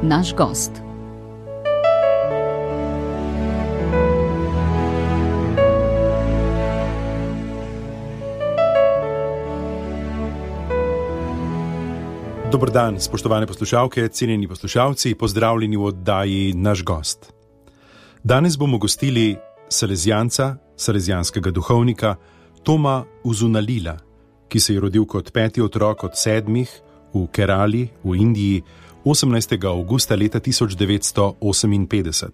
naš gost. Dober dan, spoštovane poslušalke, cenjeni poslušalci, pozdravljeni v oddaji Naš gost. Danes bomo gostili salezijanca, salezijanskega duhovnika Toma Uzunalila, ki se je rodil kot 5. otrok od 7 v Kerali v Indiji 18. avgusta leta 1958.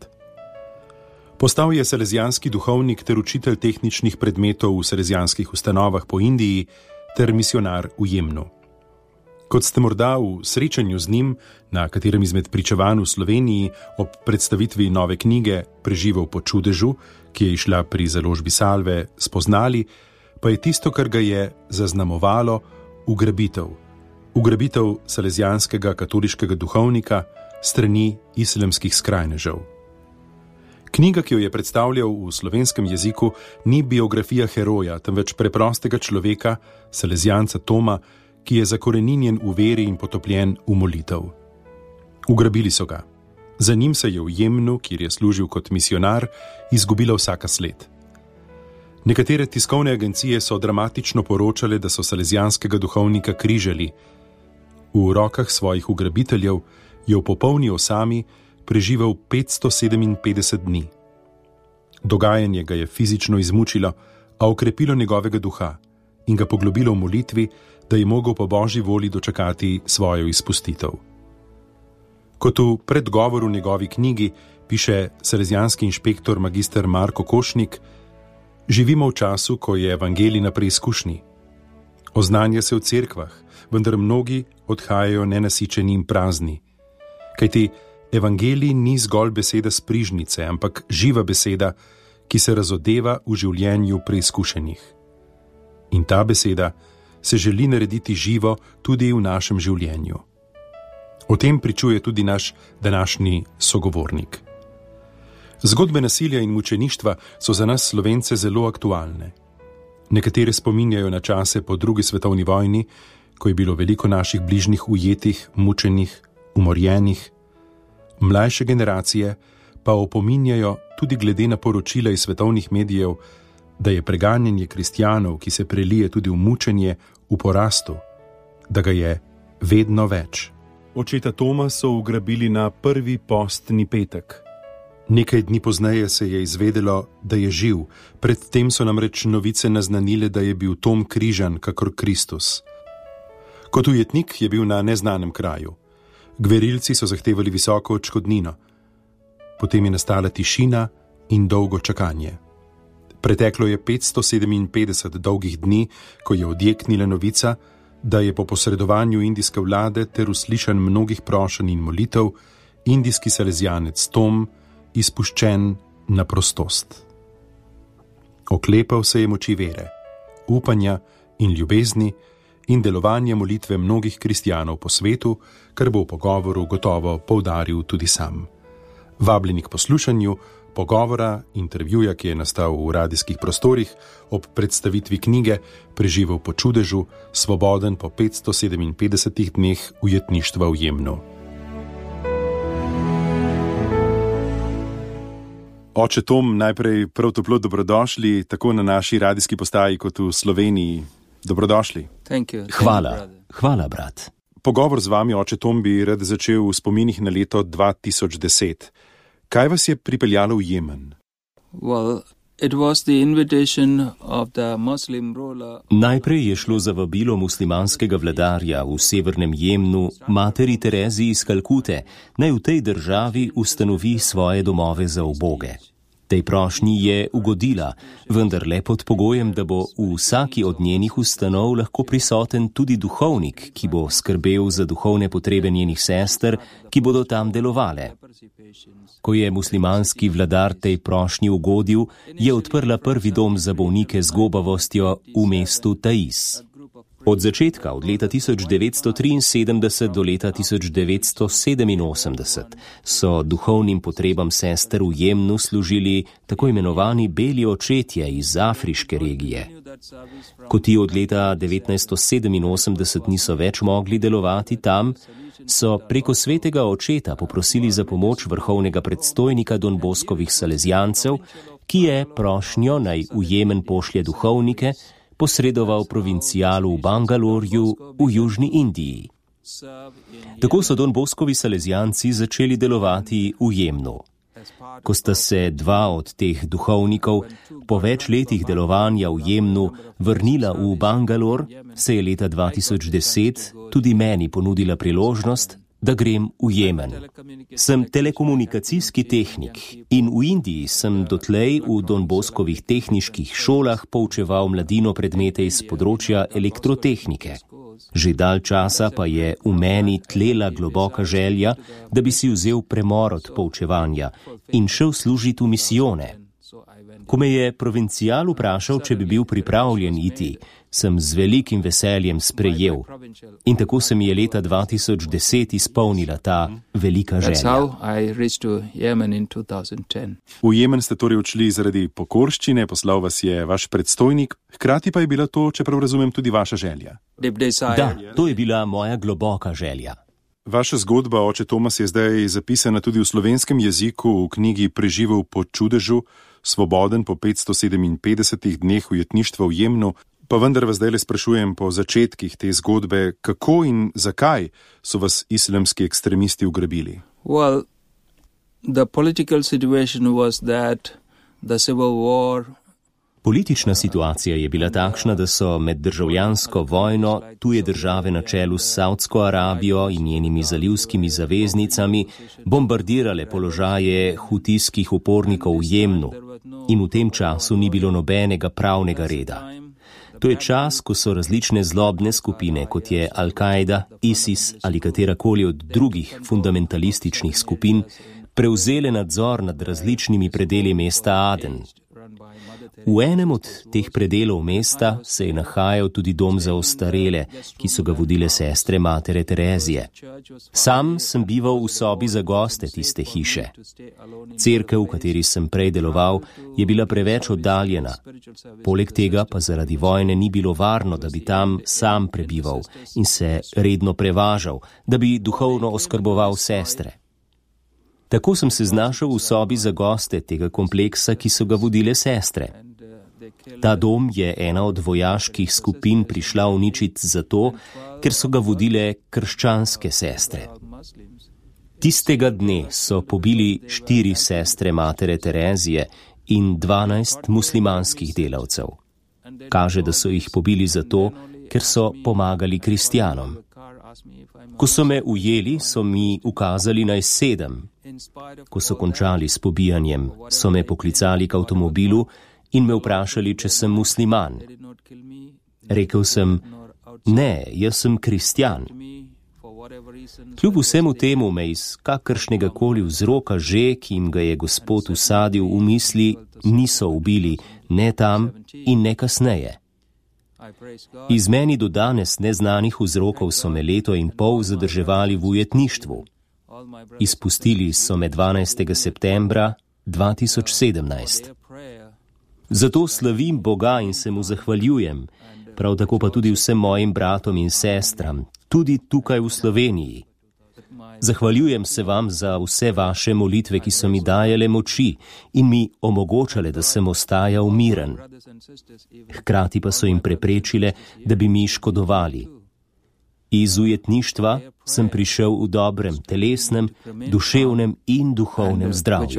Postal je salezijanski duhovnik ter učitelj tehničnih predmetov v salezijanskih ustanovah po Indiji ter misionar v Jemnu. Kot ste morda v srečanju z njim, na katerem izmed pričevanj v Sloveniji ob predstavitvi nove knjige Preživel po čudežu, ki je izšla pri založbi Salve, spoznali, pa je tisto, kar ga je zaznamovalo, ugrabitev. Ugrabitev salezijanskega katoliškega duhovnika strani islamskih skrajnežev. Knjiga, ki jo je predstavljal v slovenskem jeziku, ni biografija heroja, temveč preprostega človeka, salezijanca Toma, ki je zakoreninjen v veri in potopljen v molitev. Ugrabili so ga. Za njim se je v Jemnu, kjer je služil kot misionar, izgubila vsaka sled. Nekatere tiskovne agencije so dramatično poročale, da so salezijanskega duhovnika križali. V rokah svojih ugrabiteljev je v popolni osami preživel 557 dni. Dogajanje ga je fizično izmučilo, a okrepilo njegovega duha in ga poglobilo v molitvi, da je mogel po Božji volji dočakati svojo izpustitev. Kot v predgovoru njegovi knjigi piše salezijanski inšpektor magister Marko Košnik, živimo v času, ko je evangelij na preizkušnji. Oznanja se v cerkvah, vendar mnogi odhajajo nenasičeni in prazni. Kajti evangelij ni zgolj beseda s prižnice, ampak živa beseda, ki se razodeva v življenju preizkušenih. In ta beseda se želi narediti živo tudi v našem življenju. O tem pričuje tudi naš današnji sogovornik. Zgodbe nasilja in mučeništva so za nas Slovence zelo aktualne. Nekatere spominjajo na čase po 2. svetovni vojni, ko je bilo veliko naših bližnjih ujetih, mučenih, umorjenih. Mlajše generacije pa opominjajo tudi glede na poročila iz svetovnih medijev, da je preganjanje kristjanov, ki se prelije tudi v mučenje, v porastu, da ga je vedno več. Očeta Toma so ugrabili na prvi postni petek. Nekaj dni pozneje se je izvedelo, da je živ, predtem so namreč novice naznanile, da je bil Tom križan kakor Kristus. Kot ujetnik je bil na neznanem kraju. Gverilci so zahtevali visoko odškodnino. Potem je nastala tišina in dolgo čakanje. Preteklo je 557 dolgih dni, ko je odjeknila novica, da je po posredovanju indijske vlade ter uslišanj mnogih prošenj in molitev indijski salezijanec Tom izpuščen na prostost. Oklepal se je moči vere, upanja in ljubezni in delovanja molitve mnogih kristjanov po svetu, kar bo v pogovoru gotovo poudaril tudi sam. Vabljeni k poslušanju pogovora, intervjuja, ki je nastal v radijskih prostorih ob predstavitvi knjige Preživel po čudežu, svoboden po 557 dneh ujetništva v Jemnu. Oče Tom, najprej prav toplo dobrodošli, tako na naši radijski postaji kot v Sloveniji. Dobrodošli. Hvala, brat. Pogovor z vami, oče Tom, bi rad začel v spominih na leto 2010. Kaj vas je pripeljalo v Jemen? Najprej je šlo za vabilo muslimanskega vladarja v severnem Jemnu, materi Tereziji iz Kalkute, naj v tej državi ustanovi svoje domove za uboge. Tej prošnji je ugodila, vendar le pod pogojem, da bo v vsaki od njenih ustanov lahko prisoten tudi duhovnik, ki bo skrbel za duhovne potrebe njenih sester, ki bodo tam delovale. Ko je muslimanski vladar tej prošnji ugodil, je odprla prvi dom za bolnike z gobavostjo v mestu Taiz. Od začetka, od leta 1973 do leta 1987, so duhovnim potrebam sester v Jemnu služili tako imenovani beli očetje iz afriške regije. Ko ti od leta 1987 niso več mogli delovati tam, so preko svetega očeta poprosili za pomoč vrhovnega predstojnika Don Boskovih salezijancev, ki je prošnjo naj v Jemen pošlje duhovnike posredoval provincialu v Bangalorju v Južni Indiji. Tako so Don Boskovi salezijanci začeli delovati v Jemnu. Ko sta se dva od teh duhovnikov po več letih delovanja v Jemnu vrnila v Bangalore, se je leta 2010 tudi meni ponudila priložnost, da grem v Jemen. Sem telekomunikacijski tehnik in v Indiji sem dotlej v Don Boskovih tehniških šolah poučeval mladino predmete iz področja elektrotehnike. Že dalj časa pa je v meni tlela globoka želja, da bi si vzel premor od poučevanja in šel služiti v misijone. Ko me je provincial vprašal, če bi bil pripravljen iti, sem z velikim veseljem sprejel. In tako se mi je leta 2010 izpolnila ta velika želja. V Jemen ste torej odšli zaradi pokorščine, poslal vas je vaš predstojnik, hkrati pa je bila to, čeprav razumem, tudi vaša želja. Da, to je bila moja globoka želja. Vaša zgodba, oče Tomas, je zdaj zapisana tudi v slovenskem jeziku v knjigi Preživel po čudežu, svoboden po 557 dneh ujetništva v Jemnu, pa vendar vas zdaj le sprašujem po začetkih te zgodbe, kako in zakaj so vas islamski ekstremisti ugrabili? Well, the political situation was that the civil war. Politična situacija je bila takšna, da so med državljansko vojno tuje države na čelu s Saudsko Arabijo in njenimi zalivskimi zaveznicami bombardirale položaje hutijskih upornikov v Jemnu in v tem času ni bilo nobenega pravnega reda. To je čas, ko so različne zlobne skupine, kot je Al-Kaida, ISIS ali katerakoli od drugih fundamentalističnih skupin, prevzele nadzor nad različnimi predeli mesta Aden. V enem od teh predelov mesta se je nahajal tudi dom za ostarele, ki so ga vodile sestre matere Terezije. Sam sem bival v sobi za goste tiste hiše. Cerkev, v kateri sem prej deloval, je bila preveč oddaljena. Poleg tega pa zaradi vojne ni bilo varno, da bi tam sam prebival in se redno prevažal, da bi duhovno oskrboval sestre. Tako sem se znašel v sobi za goste tega kompleksa, ki so ga vodile sestre. Ta dom je ena od vojaških skupin prišla uničiti zato, ker so ga vodile krščanske sestre. Tistega dne so pobili 4 sestre matere Terezije in 12 muslimanskih delavcev. Kaže, da so jih pobili zato, ker so pomagali kristjanom. Ko so me ujeli, so mi ukazali naj sedem. Ko so končali s pobijanjem, so me poklicali k avtomobilu in me vprašali, če sem musliman. Rekel sem, ne, jaz sem kristjan. Kljub vsemu temu me iz kakršnega koli vzroka že, ki jim ga je Gospod usadil v misli, niso ubili, ne tam in ne kasneje. Iz meni do danes neznanih vzrokov so me leto in pol zadrževali v ujetništvu. Izpustili so me 12. septembra 2017. Zato slavim Boga in se mu zahvaljujem, prav tako pa tudi vsem mojim bratom in sestram, tudi tukaj v Sloveniji. Zahvaljujem se vam za vse vaše molitve, ki so mi dajale moči in mi omogočale, da sem ostajal miren. Hkrati pa so jim preprečile, da bi mi škodovali. Iz ujetništva sem prišel v dobrem telesnem, duševnem in duhovnem zdravju.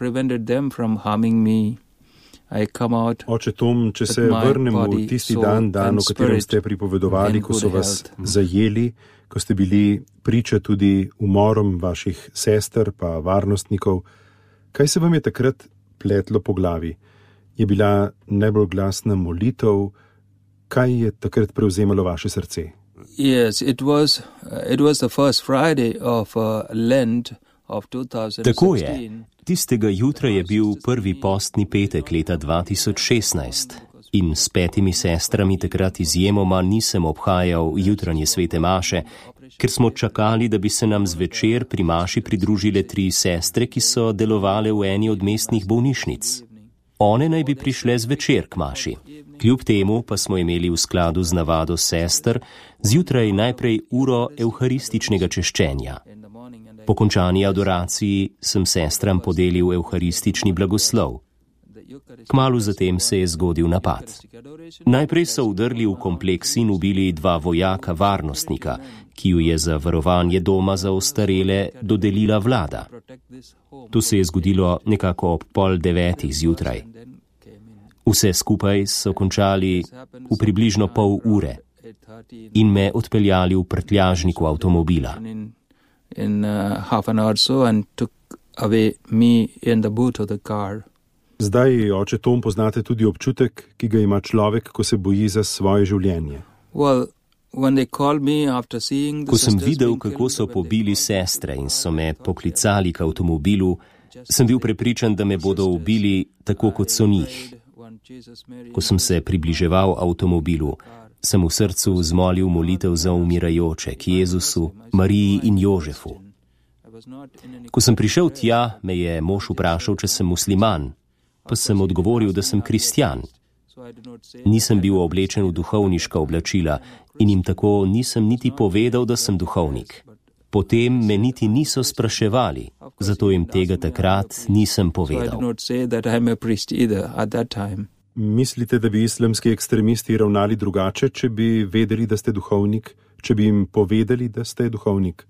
Oče Tom, če se vrnemo v tisti dan, o katerem ste pripovedovali, ko so vas zajeli, ko ste bili priča tudi umorom vaših sester pa varnostnikov, kaj se vam je takrat pletlo po glavi? Je bila najbolj glasna molitev? Kaj je takrat prevzemalo vaše srce? Yes, it was the first Friday of Lent of 2016. Tako je. Tistega jutra je bil prvi postni petek leta 2016 in s 5 sestrami takrat izjemoma nisem obhajal jutranje svete maše, ker smo čakali, da bi se nam zvečer pri maši pridružile 3 sestre, ki so delovale v eni od mestnih bolnišnic. One naj bi prišle zvečer k maši. Kljub temu pa smo imeli v skladu z navado sester zjutraj najprej uro evharističnega češčenja. Po končani adoraciji sem sestram podelil evharistični blagoslov. Kmalu zatem se je zgodil napad. Najprej so vdrli v kompleks in ubili 2 vojaka varnostnika, ki ju je za varovanje doma za ostarele dodelila vlada. To se je zgodilo nekako ob 8:30 zjutraj. Vse skupaj so končali v približno pol ure in me odpeljali v prtljažniku avtomobila. Zdaj, oče Tom, poznate tudi občutek, ki ga ima človek, ko se boji za svoje življenje. Ko sem videl, kako so pobili sestre in so me poklicali k avtomobilu, sem bil prepričan, da me bodo ubili tako, kot so njih. Ko sem se približeval avtomobilu, sem v srcu zmolil molitev za umirajoče k Jezusu, Mariji in Jožefu. Ko sem prišel tja, me je mož vprašal, če sem musliman, pa sem odgovoril, da sem kristjan. Nisem bil oblečen v duhovniška oblačila in jim tako nisem niti povedal, da sem duhovnik. Potem me niti niso spraševali, zato jim tega takrat nisem povedal. Mislite, da bi islamski ekstremisti ravnali drugače, če bi vedeli, da ste duhovnik, če bi jim povedali, da ste duhovnik?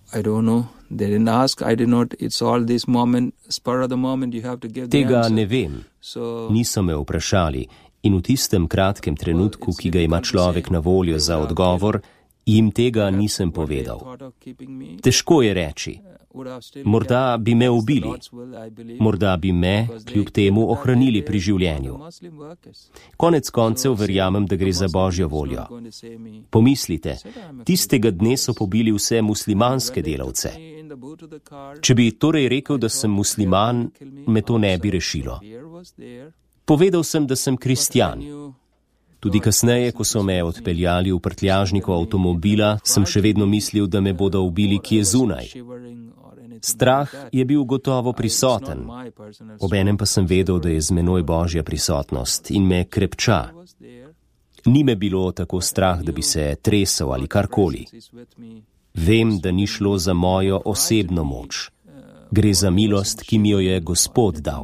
Tega ne vem. Niso me vprašali in v tistem kratkem trenutku, ki ga ima človek na voljo za odgovor, jim tega nisem povedal. Težko je reči. Morda bi me ubili. Morda bi me, kljub temu, ohranili pri življenju. Konec koncev verjamem, da gre za Božjo voljo. Pomislite, tistega dne so pobili vse muslimanske delavce. Če bi torej rekel, da sem musliman, me to ne bi rešilo. Povedal sem, da sem kristjan. Tudi kasneje, ko so me odpeljali v prtljažniku avtomobila, sem še vedno mislil, da me bodo ubili kje zunaj. Strah je bil gotovo prisoten, obenem pa sem vedel, da je z menoj Božja prisotnost in me krepča. Ni me bilo tako strah, da bi se tresel ali karkoli. Vem, da ni šlo za mojo osebno moč. Gre za milost, ki mi jo je Gospod dal.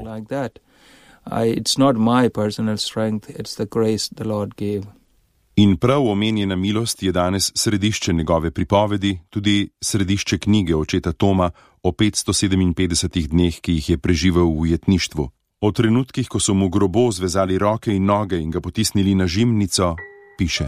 In prav omenjena milost je danes središče njegove pripovedi, tudi središče knjige očeta Toma o 557 dneh, ki jih je preživel v ujetništvu. O trenutkih, ko so mu grobo zvezali roke in noge in ga potisnili na žimnico, piše.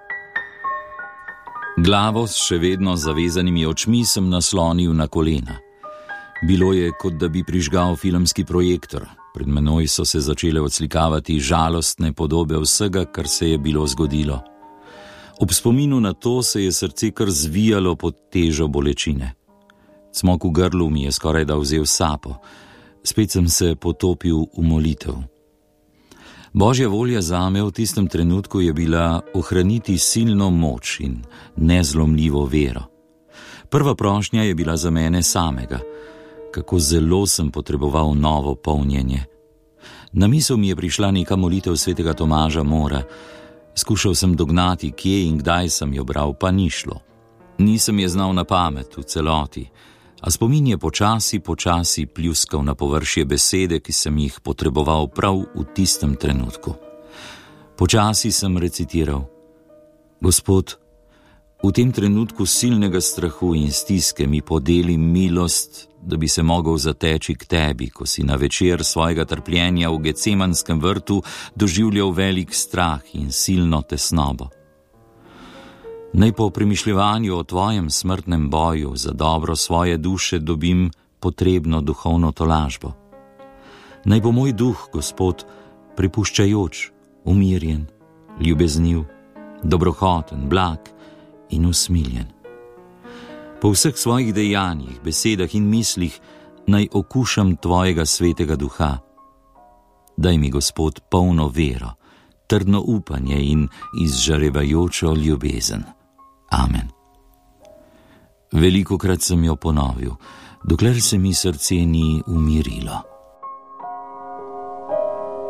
Glavo s še vedno zavezanimi očmi sem naslonil na kolena. Bilo je, kot da bi prižgal filmski projektor. Pred menoj so se začele odslikavati žalostne podobe vsega, kar se je bilo zgodilo. Ob spominu na to se je srce kar zvijalo pod težo bolečine. Cmok v grlu mi je skoraj da vzel sapo. Spet sem se potopil v molitev. Božja volja zame v tistem trenutku je bila ohraniti silno moč in nezlomljivo vero. Prva prošnja je bila za mene samega. Kako zelo sem potreboval novo polnjenje. Na misel mi je prišla neka molitev svetega Tomaža Mora. Skušal sem dognati, kje in kdaj sem jo bral, pa ni šlo. Nisem je znal na pamet v celoti, a spomin je počasi pljuskal na površje besede, ki sem jih potreboval prav v tistem trenutku. Počasi sem recitiral: Gospod, v tem trenutku silnega strahu in stiske mi podeli milost, da bi se mogel zateči k tebi, ko si na večer svojega trpljenja v Gecemanskem vrtu doživljal velik strah in silno tesnobo. Naj po premišljevanju o tvojem smrtnem boju za dobro svoje duše dobim potrebno duhovno tolažbo. Naj bo moj duh, Gospod, prepuščajoč, umirjen, ljubezniv, dobrohoten, blag in usmiljen. Po vseh svojih dejanjih, besedah in mislih naj okušam tvojega svetega duha. Daj mi, Gospod, polno vero, trdno upanje in izžarevajočo ljubezen. Amen. Velikokrat sem jo ponovil, dokler se mi srce ni umirilo.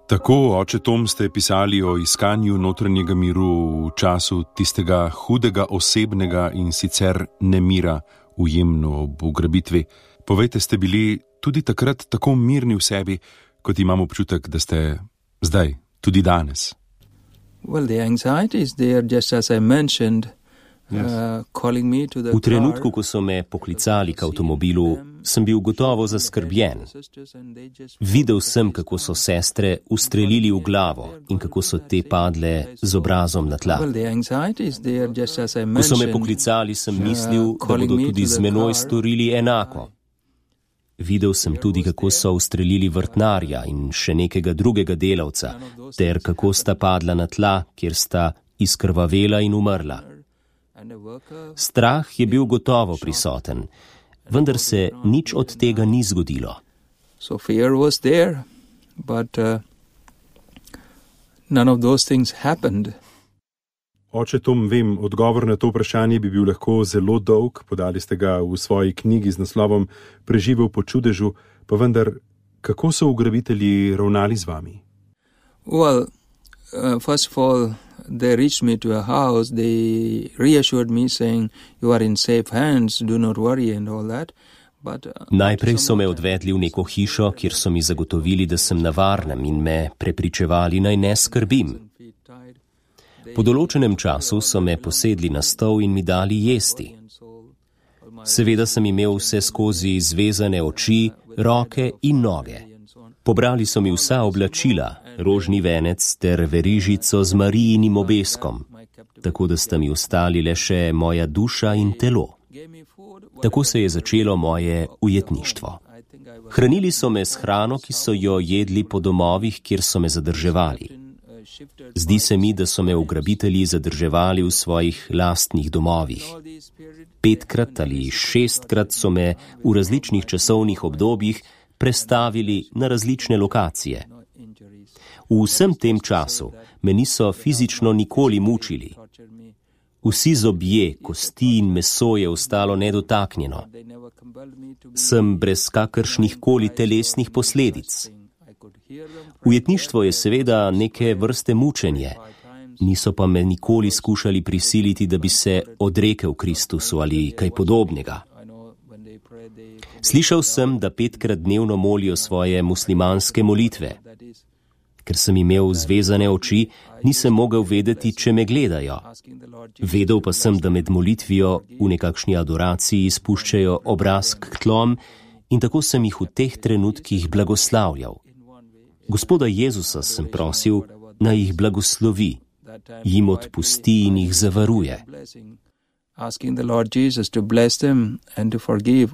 Tako, oče Tom, ste pisali o iskanju notranjega miru v času tistega hudega osebnega in sicer nemira v Jemnu ob ugrabitvi. Povejte, ste bili tudi takrat tako mirni v sebi, kot imam občutek, da ste zdaj, tudi danes? Well, the anxiety is there, just as I mentioned. V trenutku, ko so me poklicali k avtomobilu, sem bil gotovo zaskrbljen. Videl sem, kako so sestre ustrelili v glavo in kako so te padle z obrazom na tla. Ko so me poklicali, sem mislil, da bodo tudi z menoj storili enako. Videl sem tudi, kako so ustrelili vrtnarja in še nekega drugega delavca, ter kako sta padla na tla, kjer sta izkrvavela in umrla. Strah je bil gotovo prisoten, vendar se nič od tega ni zgodilo. So fear was there, but none of those things happened. Oče Tom, vem, odgovor na to vprašanje bi bil lahko zelo dolg, podali ste ga v svoji knjigi z naslovom Preživel po čudežu, pa vendar, kako so ugrabitelji ravnali z vami? Well, first of all, they reached me to a house, they reassured me saying, you are in safe hands, do not worry and all that. Najprej so me odvedli v neko hišo, kjer so mi zagotovili, da sem na varnem in me prepričevali, naj ne skrbim. Po določenem času so me posedli na stol in mi dali jesti. Seveda sem imel vse skozi zvezane oči, roke in noge. Pobrali so mi vsa oblačila, rožni venec ter verižico z Marijinim obeskom, tako da sta mi ostali le še moja duša in telo. Tako se je začelo moje ujetništvo. Hranili so me s hrano, ki so jo jedli po domovih, kjer so me zadrževali. Zdi se mi, da so me ugrabitelji zadrževali v svojih lastnih domovih. 5-krat ali 6-krat so me v različnih časovnih obdobjih prestavili na različne lokacije. V vsem tem času me niso fizično nikoli mučili. Vsi zobje, kosti in meso je ostalo nedotaknjeno. Sem brez kakršnih koli telesnih posledic. Ujetništvo je seveda neke vrste mučenje, niso pa me nikoli skušali prisiliti, da bi se odrekel Kristusu ali kaj podobnega. Slišal sem, da 5-krat dnevno molijo svoje muslimanske molitve. Ker sem imel zvezane oči, nisem mogel vedeti, če me gledajo. Vedel pa sem, da med molitvijo v nekakšni adoraciji spuščajo obraz k tlom in tako sem jih v teh trenutkih blagoslavljal. Gospoda Jezusa sem prosil, naj jih blagoslovi, jim odpusti in jih zavaruje. Asking the Lord Jesus to bless them and to forgive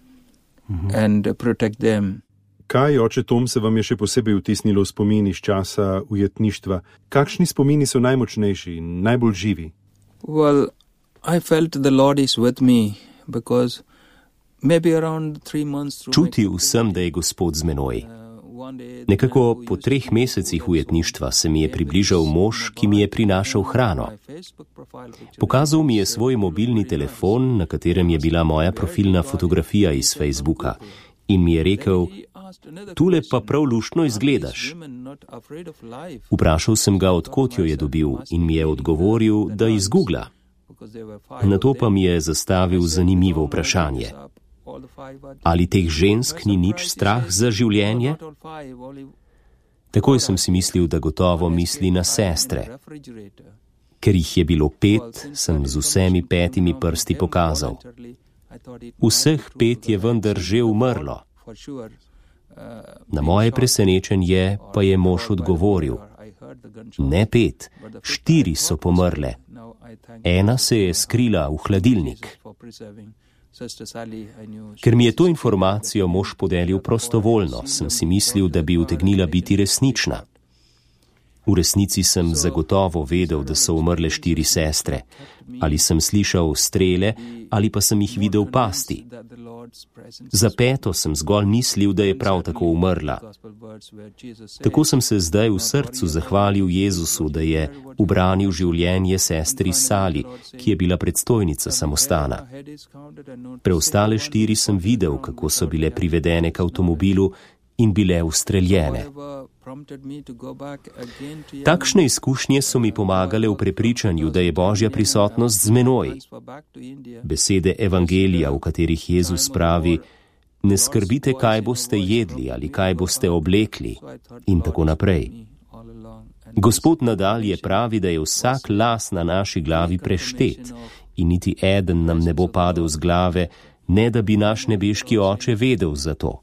and protect them. Kaj, oče Tom, se vam je še posebej vtisnilo v spomin iz časa ujetništva? Kakšni spomini so najmočnejši in najbolj živi? Well, I felt the Lord is with me because maybe around 3 months through Čutil sem, da je Gospod z menoj. Nekako po 3 mesecih ujetništva se mi je približal mož, ki mi je prinašal hrano. Pokazal mi je svoj mobilni telefon, na katerem je bila moja profilna fotografija iz Facebooka, in mi je rekel, tule pa prav luštno izgledaš. Vprašal sem ga, odkot jo je dobil, in mi je odgovoril, da iz Googla. Nato pa mi je zastavil zanimivo vprašanje. Ali teh žensk ni nič strah za življenje? Takoj sem si mislil, da gotovo misli na sestre. Ker jih je bilo 5, sem z vsemi 5 prsti pokazal. Vseh 5 je vendar že umrlo. Na moje presenečenje pa je mož odgovoril, ne 5, 4 so pomrle. Ena se je skrila v hladilnik. Ker mi je to informacijo mož podelil prostovoljno, sem si mislil, da bi utegnila biti resnična. V resnici sem zagotovo vedel, da so umrle 4 sestre. Ali sem slišal strele, ali pa sem jih videl pasti. Za 5 sem zgolj mislil, da je prav tako umrla. Tako sem se zdaj v srcu zahvalil Jezusu, da je ubranil življenje sestri Sali, ki je bila predstojnica samostana. Preostale 4 sem videl, kako so bile privedene k avtomobilu in bile ustreljene. Takšne izkušnje so mi pomagale v prepričanju, da je Božja prisotnost z menoj. Besede evangelija, v katerih Jezus pravi: ne skrbite, kaj boste jedli ali kaj boste oblekli, in tako naprej. Gospod nadalje pravi, da je vsak las na naši glavi preštet in niti eden nam ne bo padel z glave, ne da bi naš nebeški Oče vedel za to.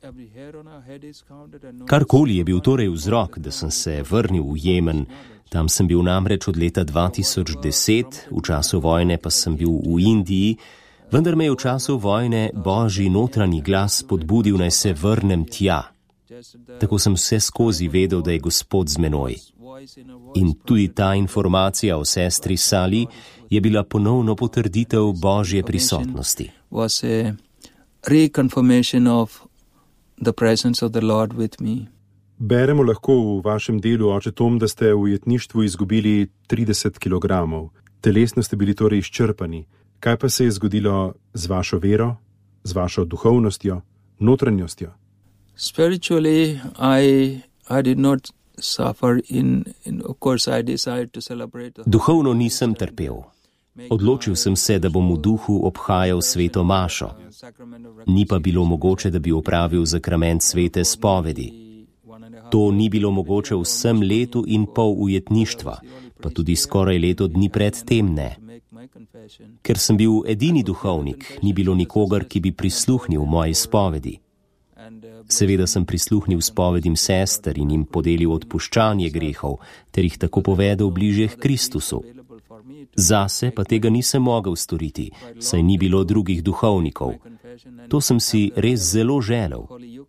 Karkoli je bil torej vzrok, da sem se vrnil v Jemen, tam sem bil namreč od leta 2010, v času vojne pa sem bil v Indiji, vendar me je v času vojne Božji notranji glas podbudil, naj se vrnem tja. Tako sem vse skozi vedel, da je Gospod z menoj. In tudi ta informacija o sestri Sali je bila ponovno potrditev Božje prisotnosti. Was a reconfirmation of the presence of the Lord with me. Beremo lahko v vašem delu, oče Tom, da ste v ujetništvu izgubili 30 kg. Telesno ste bili torej izčrpani. Kaj pa se je zgodilo z vašo vero, z vašo duhovnostjo, notranjostjo? Spiritually, I did not suffer in of course I decided to celebrate. Duhovno nisem trpel. Odločil sem se, da bom v duhu obhajal sveto mašo. Ni pa bilo mogoče, da bi opravil zakrament svete spovedi. To ni bilo mogoče vsem letu in pol ujetništva, pa tudi skoraj leto dni pred tem ne. Ker sem bil edini duhovnik, ni bilo nikogar, ki bi prisluhnil moji spovedi. Seveda sem prisluhnil spovedim sester in jim podelil odpuščanje grehov, ter jih tako povedal bliže k Kristusu. Zase pa tega nisem mogel storiti, saj ni bilo drugih duhovnikov. To sem si res zelo želel.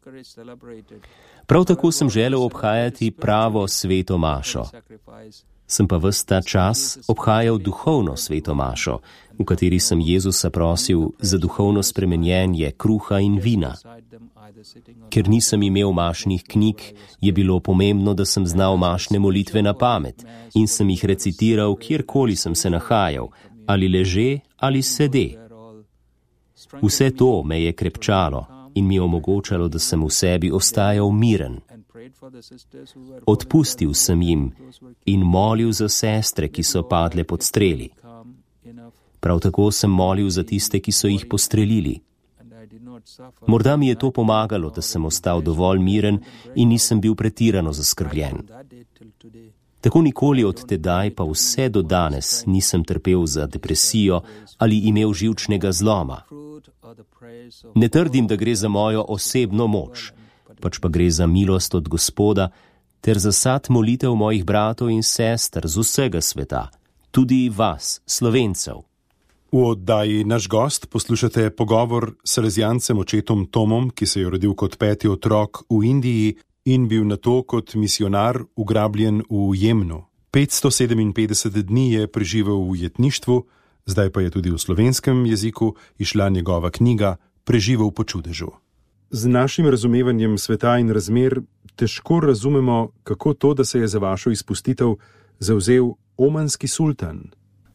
Prav tako sem želel obhajati pravo sveto mašo. Sem pa ves ta čas obhajal duhovno sveto mašo, v kateri sem Jezusa prosil za duhovno spremenjenje kruha in vina. Ker nisem imel mašnih knjig, je bilo pomembno, da sem znal mašne molitve na pamet in sem jih recitiral, kjerkoli sem se nahajal, ali leže ali sede. Vse to me je krepčalo in mi omogočalo, da sem v sebi ostajal miren. Odpustil sem jim in molil za sestre, ki so padle pod streli. Prav tako sem molil za tiste, ki so jih postrelili. Morda mi je to pomagalo, da sem ostal dovolj miren in nisem bil pretirano zaskrbljen. Tako nikoli od tedaj pa vse do danes nisem trpel za depresijo ali imel živčnega zloma. Ne trdim, da gre za mojo osebno moč, pač pa gre za milost od Gospoda ter za sad molitev mojih bratov in sester z vsega sveta, tudi vas, Slovencev. V oddaji Naš gost poslušate pogovor s salezijancem očetom Tomom, ki se je rodil kot 5. otrok v Indiji in bil nato kot misionar ugrabljen v Jemnu. 557 dni je preživel v ujetništvu, zdaj pa je tudi v slovenskem jeziku izšla njegova knjiga Preživel po čudežu. Z našim razumevanjem sveta in razmer težko razumemo, kako to, da se je za vašo izpustitev zavzel omanski sultan.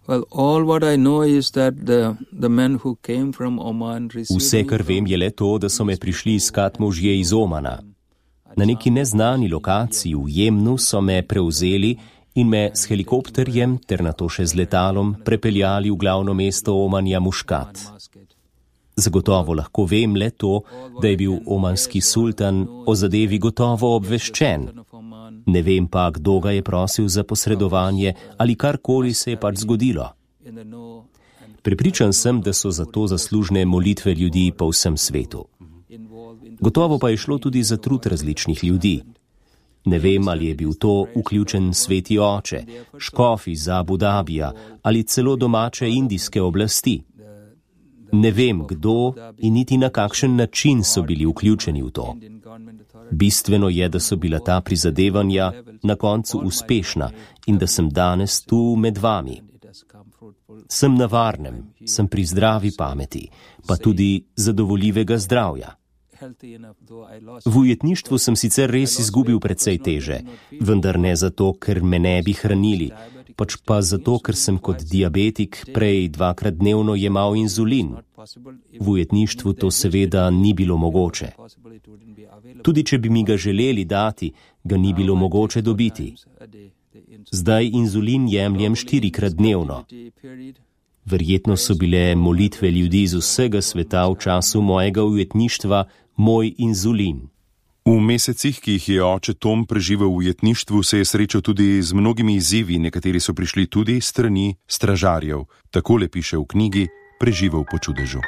Vse, kar vem, je le to, da so me prišli iskat možje iz Omana. Na neki neznani lokaciji v Jemnu so me prevzeli in me s helikopterjem ter nato še z letalom prepeljali v glavno mesto Omanja Muškat. Zagotovo lahko vem le to, da je bil omanski sultan o zadevi gotovo obveščen. Ne vem pa, kdo ga je prosil za posredovanje ali karkoli se je pač zgodilo. Prepričan sem, da so za to zaslužne molitve ljudi po vsem svetu. Gotovo pa je šlo tudi za trud različnih ljudi. Ne vem, ali je bil to vključen sveti oče, škof iz Abu Dabija ali celo domače indijske oblasti. Ne vem, kdo in niti na kakšen način so bili vključeni v to. Bistveno je, da so bila ta prizadevanja na koncu uspešna in da sem danes tu med vami. Sem na varnem, sem pri zdravi pameti, pa tudi zadovoljivega zdravja. V ujetništvu sem sicer res izgubil precej teže, vendar ne zato, ker me ne bi hranili, pač pa zato, ker sem kot diabetik prej 2-krat dnevno jemal inzulin. V ujetništvu to seveda ni bilo mogoče. Tudi če bi mi ga želeli dati, ga ni bilo mogoče dobiti. Zdaj inzulin jemljem 4-krat dnevno. Verjetno so bile molitve ljudi iz vsega sveta v času mojega ujetništva moj inzulin. V mesecih, ki jih je oče Tom preživel v ujetništvu, se je srečal tudi z mnogimi izzivi, nekateri so prišli tudi s strani stražarjev. Takole piše v knjigi Preživel po čudežu.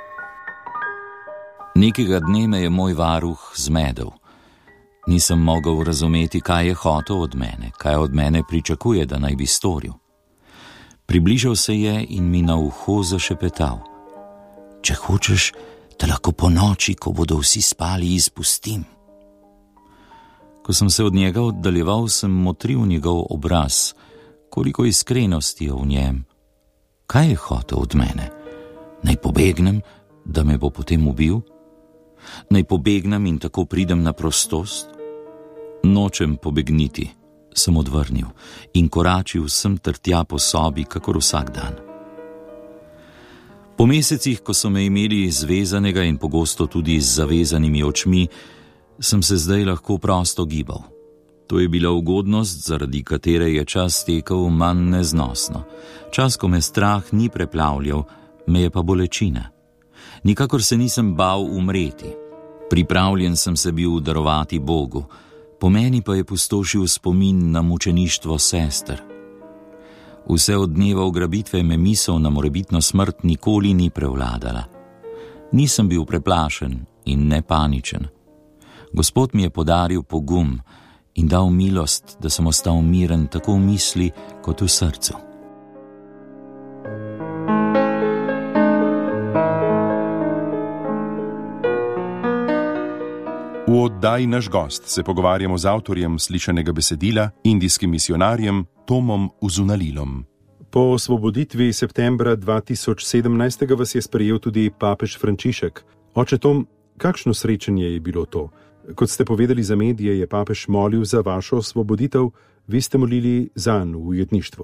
Nekega dne me je moj varuh zmedel. Nisem mogel razumeti, kaj je hotel od mene, kaj od mene pričakuje, da naj bi storil. Približal se je in mi na uho zašepetal. Če hočeš, te lahko po noči, ko bodo vsi spali, izpustim. Ko sem se od njega oddaljeval, sem motril njegov obraz, koliko iskrenosti je v njem. Kaj je hotel od mene? Naj pobegnem, da me bo potem ubil? Naj pobegnem in tako pridem na prostost? Nočem pobegniti, sem odvrnil in koračil sem ter tja po sobi, kakor vsak dan. Po mesecih, ko so me imeli zvezanega in pogosto tudi z zavezanimi očmi, sem se zdaj lahko prosto gibal. To je bila ugodnost, zaradi katere je čas tekel manj neznosno. Čas, ko me strah ni preplavljal, me je pa bolečina. Nikakor se nisem bal umreti. Pripravljen sem se bil darovati Bogu, po meni pa je pustošil spomin na mučeništvo sester. Vse od dneva ugrabitve me misel na morebitno smrt nikoli ni prevladala. Nisem bil preplašen in ne paničen. Gospod mi je podaril pogum in dal milost, da sem ostal miren tako v misli kot v srcu. V oddaji Naš gost se pogovarjamo z avtorjem slišanega besedila, indijskim misionarjem Tomom Uzunalilom. Po osvoboditvi septembra 2017 vas je sprejel tudi papež Frančišek. Oče Tom, kakšno srečanje je bilo to? Kot ste povedali za medije, je papež molil za vašo osvoboditev, vi ste molili zanj v ujetništvu.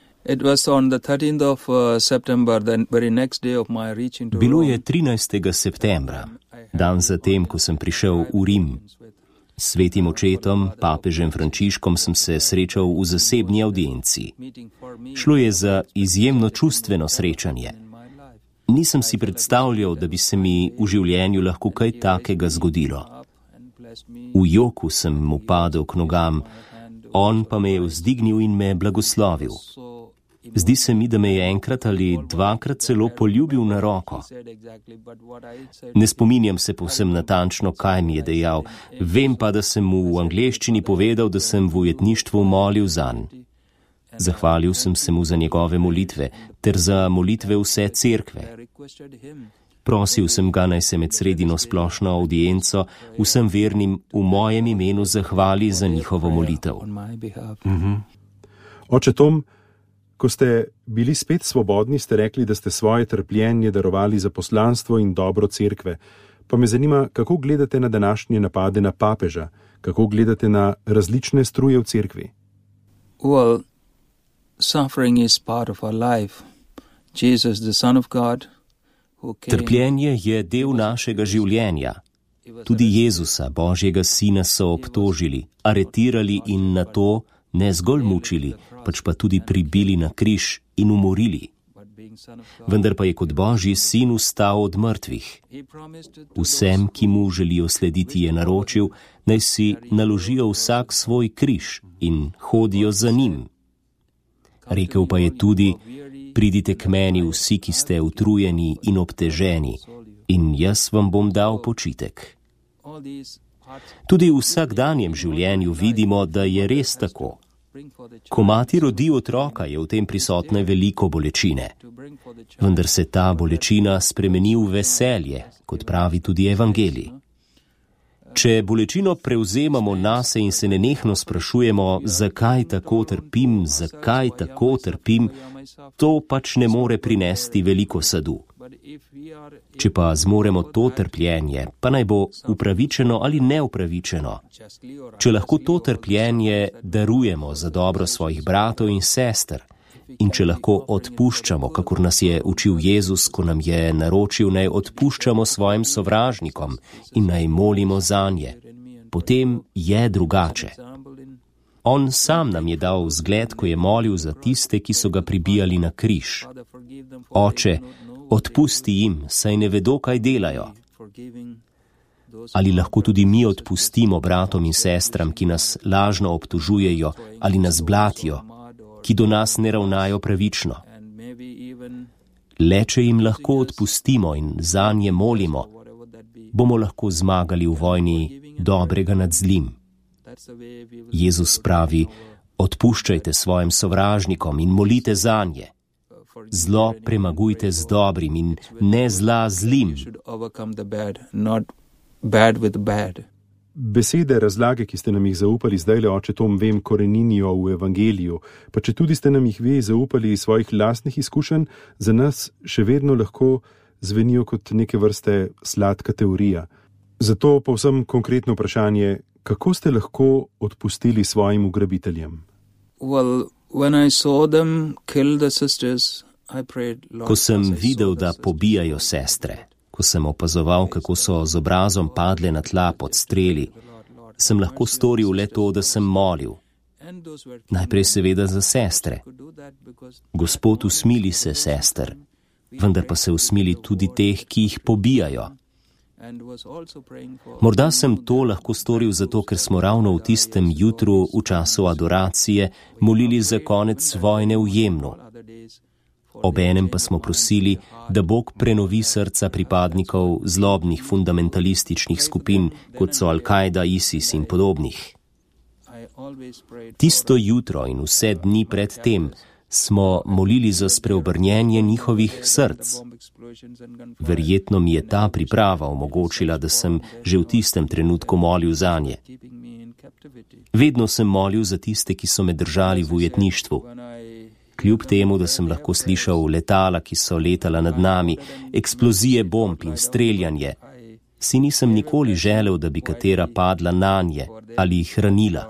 Bilo je 13. septembra, dan zatem, ko sem prišel v Rim. S svetim očetom, papežem Frančiškom, sem se srečal v zasebni avdienci. Šlo je za izjemno čustveno srečanje. Nisem si predstavljal, da bi se mi v življenju lahko kaj takega zgodilo. V joku sem mu padel k nogam, on pa me je vzdignil in me blagoslovil. Zdi se mi, da me je enkrat ali 2-krat celo poljubil na roko. Ne spominjam se povsem natančno, kaj mi je dejal, vem pa, da sem mu v angleščini povedal, da sem v ujetništvu molil zanj. Zahvalil sem se mu za njegove molitve, ter za molitve vse cerkve. Prosil sem ga, naj se med sredino splošno avdienco vsem vernim v mojem imenu zahvali za njihovo molitev. Oče Tom, ko ste bili spet svobodni, ste rekli, da ste svoje trpljenje darovali za poslanstvo in dobro cerkve. Pa me zanima, kako gledate na današnje napade na papeža, kako gledate na različne struje v cerkvi? Well, suffering is part of our life. Jesus, the Son of God, Trpljenje je del našega življenja. Tudi Jezusa, Božjega Sina, so obtožili, aretirali in nato ne zgolj mučili, pač pa tudi pribili na križ in umorili. Vendar pa je kot Božji Sin vstal od mrtvih. Vsem, ki mu želijo slediti, je naročil, naj si naložijo vsak svoj križ in hodijo za njim. Rekel pa je tudi, pridite k meni vsi, ki ste utrujeni in obteženi, in jaz vam bom dal počitek. Tudi v vsakdanjem življenju vidimo, da je res tako. Ko mati rodi otroka, je v tem prisotne veliko bolečine. Vendar se ta bolečina spremeni v veselje, kot pravi tudi evangelij. Če bolečino prevzemamo nase in se nenehno sprašujemo, zakaj tako trpim, to pač ne more prinesti veliko sadu. Če pa zmoremo to trpljenje, pa naj bo upravičeno ali neupravičeno, če lahko to trpljenje darujemo za dobro svojih bratov in sester, in če lahko odpuščamo, kakor nas je učil Jezus, ko nam je naročil, naj odpuščamo svojim sovražnikom in naj molimo zanje, potem je drugače. On sam nam je dal zgled, ko je molil za tiste, ki so ga pribijali na križ. Oče, odpusti jim, saj ne vedo, kaj delajo. Ali lahko tudi mi odpustimo bratom in sestram, ki nas lažno obtožujejo ali nas blatijo, ki do nas ne ravnajo pravično? Le če jim lahko odpustimo in zanje molimo, bomo lahko zmagali v vojni dobrega nad zlim. Jezus pravi, odpuščajte svojim sovražnikom in molite zanje. Zlo premagujte z dobrim in ne zla zlim. Besede, razlage, ki ste nam jih zaupali zdajle, oče Tom, vem, koreninijo v evangeliju, pa če tudi ste nam jih vi zaupali iz svojih lastnih izkušenj, za nas še vedno lahko zvenijo kot neke vrste sladka teorija. Zato povsem konkretno vprašanje, kako ste lahko odpustili svojim ugrabiteljem? Ko sem videl, da pobijajo sestre, ko sem opazoval, kako so z obrazom padle na tla pod streli, sem lahko storil le to, da sem molil. Najprej seveda za sestre. Gospod, usmili se sester, vendar pa se usmili tudi teh, ki jih pobijajo. Morda sem to lahko storil zato, ker smo ravno v tistem jutru v času adoracije molili za konec vojne v Jemnu. Obenem pa smo prosili, da Bog prenovi srca pripadnikov zlobnih fundamentalističnih skupin, kot so Al-Kaida, ISIS in podobnih. Tisto jutro in vse dni pred tem smo molili za spreobrnjenje njihovih src. Verjetno mi je ta priprava omogočila, da sem že v tistem trenutku molil zanje. Vedno sem molil za tiste, ki so me držali v ujetništvu. Kljub temu, da sem lahko slišal letala, ki so letala nad nami, eksplozije bomb in streljanje, si nisem nikoli želel, da bi katera padla nanje ali jih ranila.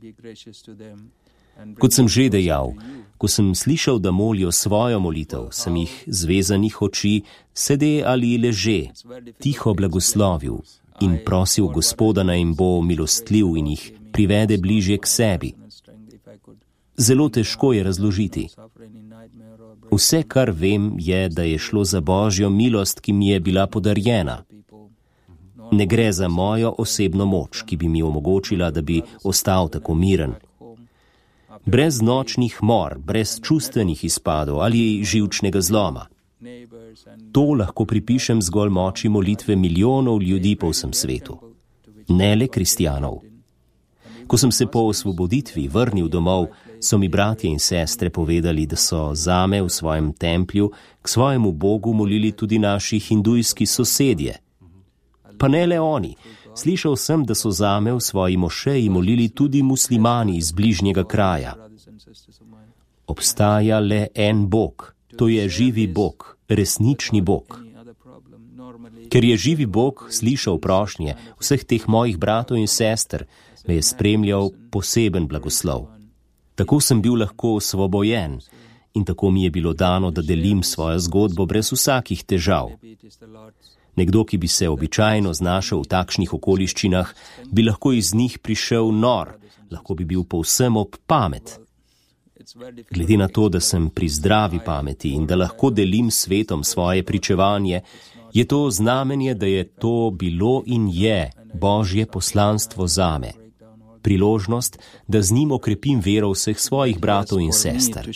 Kot sem že dejal, ko sem slišal, da molijo svojo molitev, sem jih zvezanih oči, sede ali leže, tiho blagoslovil in prosil Gospoda, naj jim bo milostljiv in jih privede bližje k sebi. Zelo težko je razložiti. Vse, kar vem, je, da je šlo za Božjo milost, ki mi je bila podarjena. Ne gre za mojo osebno moč, ki bi mi omogočila, da bi ostal tako miren. Brez nočnih mor, brez čustvenih izpadov ali živčnega zloma. To lahko pripišem zgolj moči molitve milijonov ljudi po vsem svetu. Ne le kristjanov. Ko sem se po osvoboditvi vrnil domov, so mi bratje in sestre povedali, da so zame v svojem templju k svojemu Bogu molili tudi naši hindujski sosedje. Pa ne le oni. Slišal sem, da so zame v svoji mošeji molili tudi muslimani iz bližnjega kraja. Obstaja le en Bog, to je živi Bog, resnični Bog. Ker je živi Bog slišal prošnje vseh teh mojih bratov in sester, me je spremljal poseben blagoslov. Tako sem bil lahko osvobojen in tako mi je bilo dano, da delim svojo zgodbo brez vsakih težav. Nekdo, ki bi se običajno znašel v takšnih okoliščinah, bi lahko iz njih prišel nor, lahko bi bil povsem ob pamet. Glede na to, da sem pri zdravi pameti in da lahko delim svetom svoje pričevanje, je to znamenje, da je to bilo in je Božje poslanstvo zame. Priložnost, da z njim okrepim vero vseh svojih bratov in sester.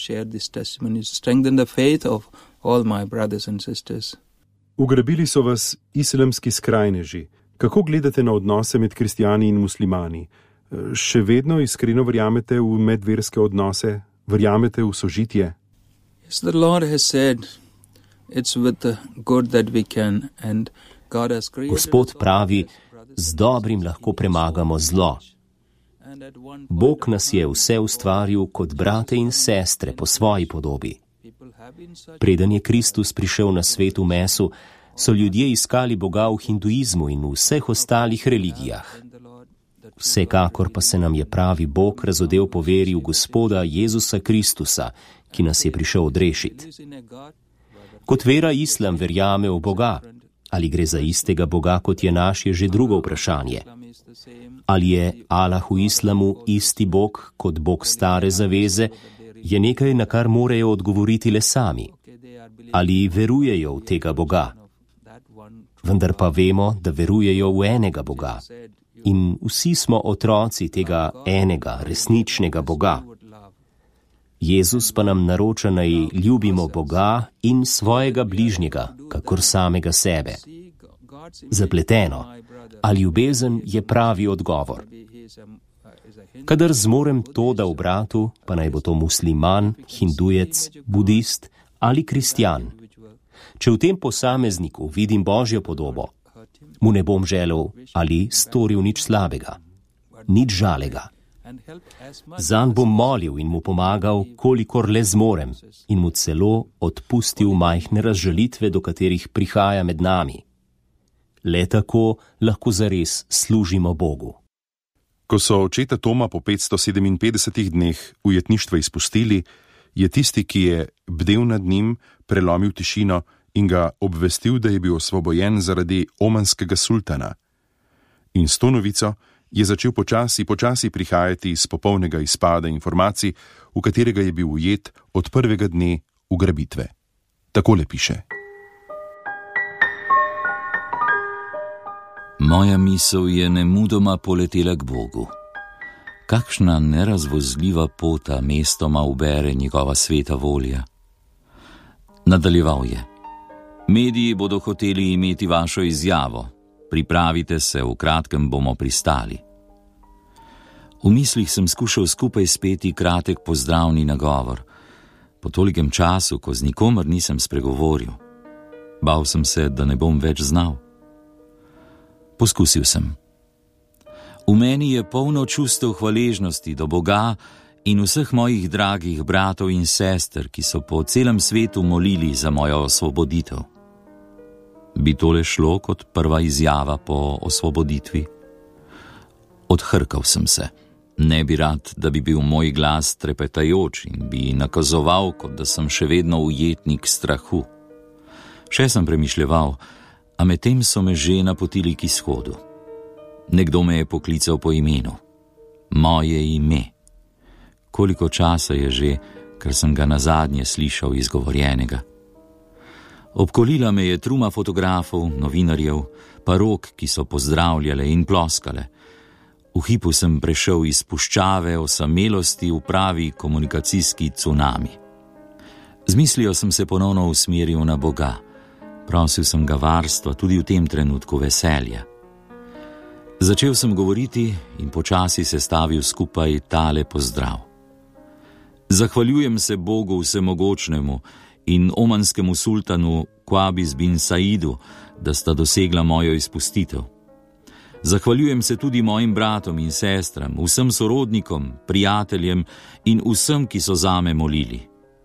Ugrabili so vas islamski skrajneži. Kako gledate na odnose med kristjani in muslimani? Še vedno iskreno verjamete v medverske odnose? Verjamete v sožitje? Gospod pravi, z dobrim lahko premagamo zlo. Bog nas je vse ustvaril kot brate in sestre po svoji podobi. Preden je Kristus prišel na svet v mesu, so ljudje iskali Boga v hinduizmu in v vseh ostalih religijah. Vsekakor pa se nam je pravi Bog razodel po veri v Gospoda Jezusa Kristusa, ki nas je prišel odrešiti. Kot vera islam verjame v Boga. Ali gre za istega Boga, kot je naš, je že drugo vprašanje. Ali je Allah v islamu isti Bog kot Bog stare zaveze, je nekaj, na kar morajo odgovoriti le sami. Ali verujejo v tega Boga? Vendar pa vemo, da verujejo v enega Boga. In vsi smo otroci tega enega, resničnega Boga. Jezus pa nam naroča, naj ljubimo Boga in svojega bližnjega, kakor samega sebe. Zapleteno, a ljubezen je pravi odgovor. Kadar zmorem to, da v bratu, pa naj bo to musliman, hindujec, budist ali kristjan, če v tem posamezniku vidim Božjo podobo, mu ne bom želel ali storil nič slabega, nič žalega. Zanj bom molil in mu pomagal, kolikor le zmorem, in mu celo odpustil majhne razžalitve, do katerih prihaja med nami. Le tako lahko zares služimo Bogu. Ko so očeta Toma po 557 dneh ujetništva izpustili, je tisti, ki je bdel nad njim, prelomil tišino in ga obvestil, da je bil osvobojen zaradi omanskega sultana. In s to novico je začel počasi prihajati iz popolnega izpada informacij, v katerega je bil ujet od prvega dne ugrabitve. Takole piše. Moja misel je nemudoma poletela k Bogu. Kakšna nerazvozljiva pota mestoma ubere njegova sveta volja. Nadaljeval je. Mediji bodo hoteli imeti vašo izjavo. Pripravite se, v kratkem bomo pristali. V mislih sem skušal skupaj speti kratek pozdravni nagovor. Po tolikem času, ko z nikomer nisem spregovoril. Bal sem se, da ne bom več znal. Poskusil sem. V meni je polno čustev hvaležnosti do Boga in vseh mojih dragih bratov in sester, ki so po celem svetu molili za mojo osvoboditev. Bi tole šlo kot prva izjava po osvoboditvi? Odhrkal sem se. Ne bi rad, da bi bil moj glas trepetajoč in bi nakazoval, kot da sem še vedno ujetnik strahu. Še sem premišljeval, a medtem so me že napotili k izhodu. Nekdo me je poklical po imenu. Moje ime. Koliko časa je že, ker sem ga nazadnje slišal izgovorjenega. Obkolila me je truma fotografov, novinarjev, parok, ki so pozdravljale in ploskale. V hipu sem prešel iz puščave osamelosti v pravi komunikacijski cunami. Z mislijo sem se ponovno usmeril na Boga. Prosil sem ga varstva tudi v tem trenutku veselja. Začel sem govoriti in počasi sestavil skupaj tale pozdrav. Zahvaljujem se Bogu vsemogočnemu in omanskemu sultanu Qabiz bin Saidu, da sta dosegla mojo izpustitev. Zahvaljujem se tudi mojim bratom in sestram, vsem sorodnikom, prijateljem in vsem, ki so zame molili.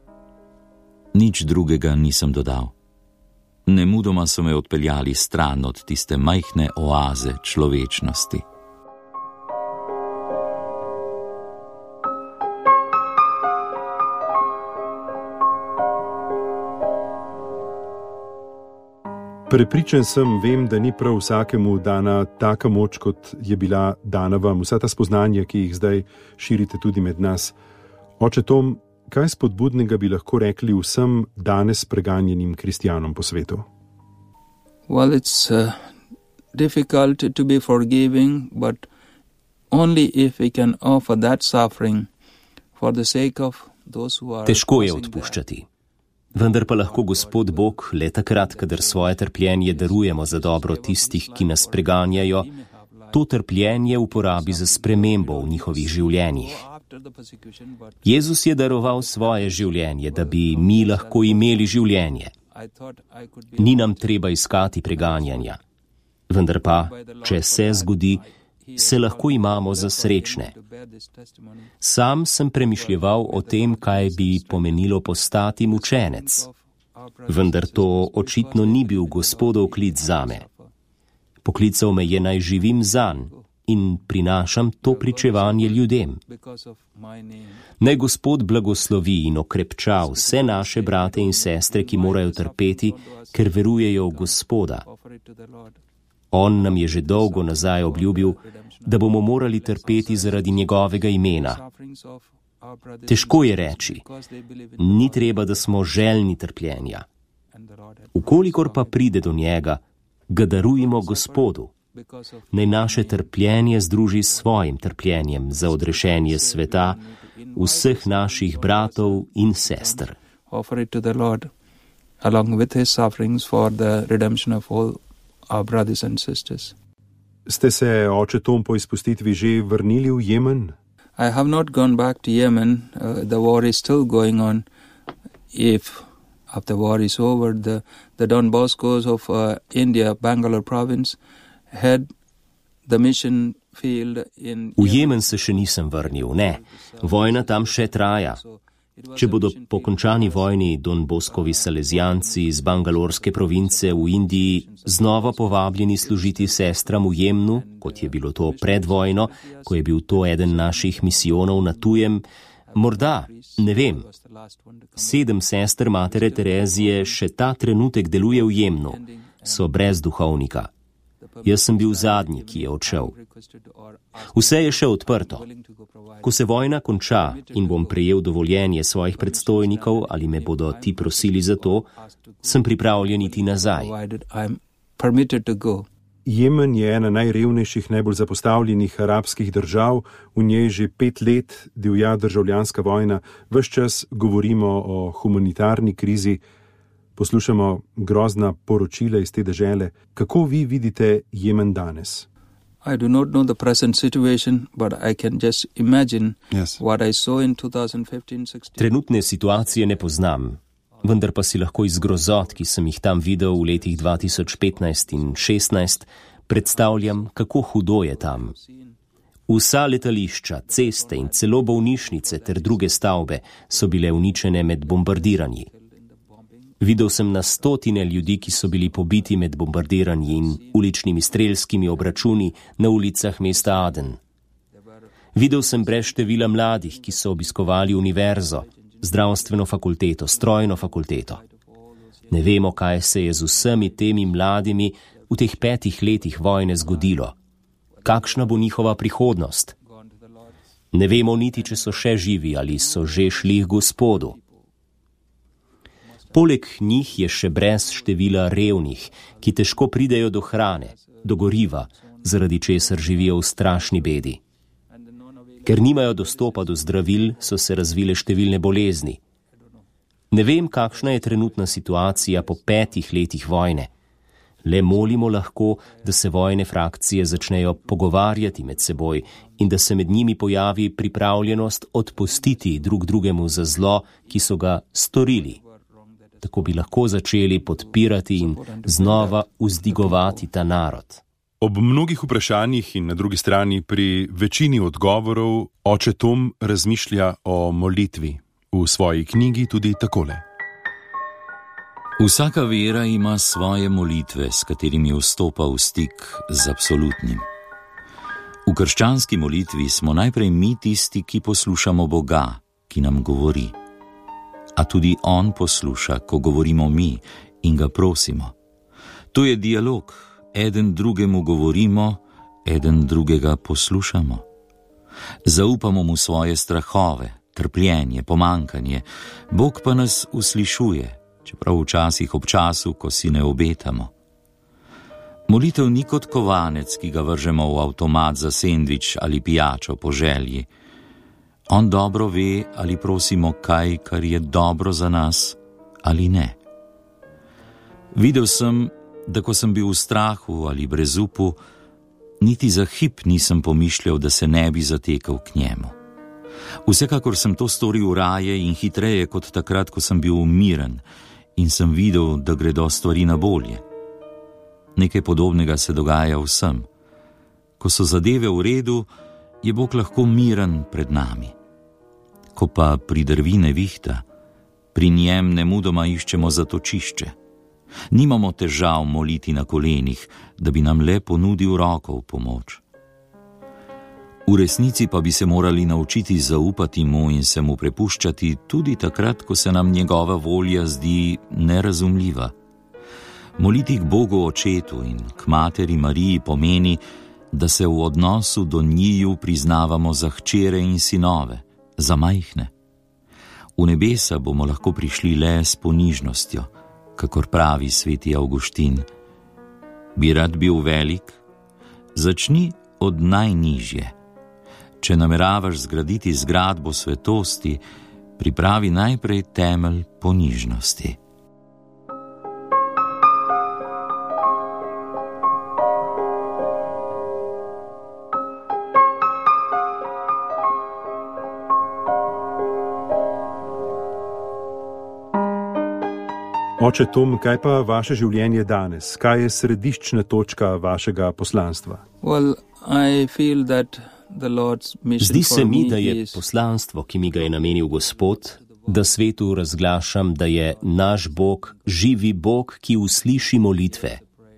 Nič drugega nisem dodal. Nemudoma so me odpeljali stran od tiste majhne oaze človečnosti. Prepričan sem, vem, da ni prav vsakemu dana taka moč, kot je bila dana vam. Vsa ta spoznanja, ki jih zdaj širite tudi med nas. Oče Tom, kaj spodbudnega bi lahko rekli vsem danes preganjenim kristjanom po svetu? Well, it's difficult to be forgiving, but only if we can offer that suffering for the sake of those who are... Težko je odpuščati. Vendar pa lahko Gospod Bog le takrat, kadar svoje trpljenje darujemo za dobro tistih, ki nas preganjajo, to trpljenje uporabi za spremembo v njihovih življenjih. Jezus je daroval svoje življenje, da bi mi lahko imeli življenje. Ni nam treba iskati preganjanja. Vendar pa, če se zgodi, se lahko imamo za srečne. Sam sem premišljeval o tem, kaj bi pomenilo postati mučenec, vendar to očitno ni bil Gospodov klic zame. Poklical me je, naj živim zanj in prinašam to pričevanje ljudem. Naj Gospod blagoslovi in okrepča vse naše brate in sestre, ki morajo trpeti, ker verujejo v Gospoda. On nam je že dolgo nazaj obljubil, da bomo morali trpeti zaradi njegovega imena. Težko je reči, ni treba, da smo željni trpljenja. Ukolikor pa pride do njega, ga darujemo Gospodu. Naj naše trpljenje združi s svojim trpljenjem za odrešenje sveta, vseh naših bratov in sester. Offer it to the Lord, along with his sufferings for the redemption of all our brothers and sisters. Ste se, oče Tom, po izpustitvi že vrnili v Jemen? I have not gone back to Yemen. The war is still going on. If after the war is over, the Don Boscos of India, Bangalore province, had the mission field in V Jemen se še nisem vrnil, ne. Vojna tam še traja. Če bodo po končani vojni Don Boskovi salezijanci iz bangalorske province v Indiji znova povabljeni služiti sestram v Jemnu, kot je bilo to pred vojno, ko je bil to eden naših misijonov na tujem, morda, ne vem. 7 sester matere Terezije še ta trenutek deluje v Jemnu, so brez duhovnika. Jaz sem bil zadnji, ki je odšel. Vse je še odprto. Ko se vojna konča in bom prejel dovoljenje svojih predstojnikov ali me bodo ti prosili za to, sem pripravljen iti nazaj. Jemen je ena najrevnejših, najbolj zapostavljenih arabskih držav, v njej že 5 let divja državljanska vojna. Ves čas govorimo o humanitarni krizi, poslušamo grozna poročila iz te dežele. Kako vi vidite Jemen danes? I do not know the present situation, but I can just imagine what I saw in 2015-16. Trenutne situacije ne poznam, vendar pa si lahko iz grozot, ki sem jih tam videl v letih 2015 in 2016, predstavljam, kako hudo je tam. Vsa letališča, ceste in celo bolnišnice ter druge stavbe so bile uničene med bombardiranji. Videl sem na stotine ljudi, ki so bili pobiti med bombardiranji in uličnimi strelskimi obračuni na ulicah mesta Aden. Videl sem brez števila mladih, ki so obiskovali univerzo, zdravstveno fakulteto, strojno fakulteto. Ne vemo, kaj se je z vsemi temi mladimi v teh 5 letih vojne zgodilo. Kakšna bo njihova prihodnost? Ne vemo niti, če so še živi ali so že šli k Gospodu. Poleg njih je še brez števila revnih, ki težko pridejo do hrane, do goriva, zaradi česar živijo v strašni bedi. Ker nimajo dostopa do zdravil, so se razvile številne bolezni. Ne vem, kakšna je trenutna situacija po 5 letih vojne. Le molimo lahko, da se vojne frakcije začnejo pogovarjati med seboj in da se med njimi pojavi pripravljenost odpustiti drug drugemu za zlo, ki so ga storili. Tako bi lahko začeli podpirati in znova vzdigovati ta narod. Ob mnogih vprašanjih in na drugi strani pri večini odgovorov oče Tom razmišlja o molitvi. V svoji knjigi tudi takole. Vsaka vera ima svoje molitve, s katerimi vstopa v stik z absolutnim. V krščanski molitvi smo najprej mi tisti, ki poslušamo Boga, ki nam govori. A tudi on posluša, ko govorimo mi in ga prosimo. To je dialog, eden drugemu govorimo, eden drugega poslušamo. Zaupamo mu svoje strahove, trpljenje, pomankanje, Bog pa nas uslišuje, čeprav včasih ob času, ko si ne obetamo. Molitev ni kot kovanec, ki ga vržemo v avtomat za sendvič ali pijačo po želji. On dobro ve, ali prosimo kaj, kar je dobro za nas, ali ne. Videl sem, da ko sem bil v strahu ali brezupu, niti za hip nisem pomišljal, da se ne bi zatekel k njemu. Vsekakor sem to storil raje in hitreje kot takrat, ko sem bil miren in sem videl, da gredo stvari na bolje. Nekaj podobnega se dogaja vsem. Ko so zadeve v redu, je Bog lahko miren pred nami. Ko pa pridrvi nevihta, pri njem nemudoma iščemo zatočišče. Nimamo težav moliti na kolenih, da bi nam le ponudil roko v pomoč. V resnici pa bi se morali naučiti zaupati mu in se mu prepuščati tudi takrat, ko se nam njegova volja zdi nerazumljiva. Moliti k Bogu Očetu in k Materi Mariji pomeni, da se v odnosu do njiju priznavamo za hčere in sinove, za majhne. V nebesa bomo lahko prišli le s ponižnostjo, kakor pravi sveti Avguštin. Bi rad bil velik? Začni od najnižje. Če nameravaš zgraditi zgradbo svetosti, pripravi najprej temelj ponižnosti. Oče Tom, kaj pa vaše življenje danes? Kaj je središčna točka vašega poslanstva? Zdi se mi, da je poslanstvo, ki mi ga je namenil Gospod, da svetu razglašam, da je naš Bog živi Bog, ki usliši molitve.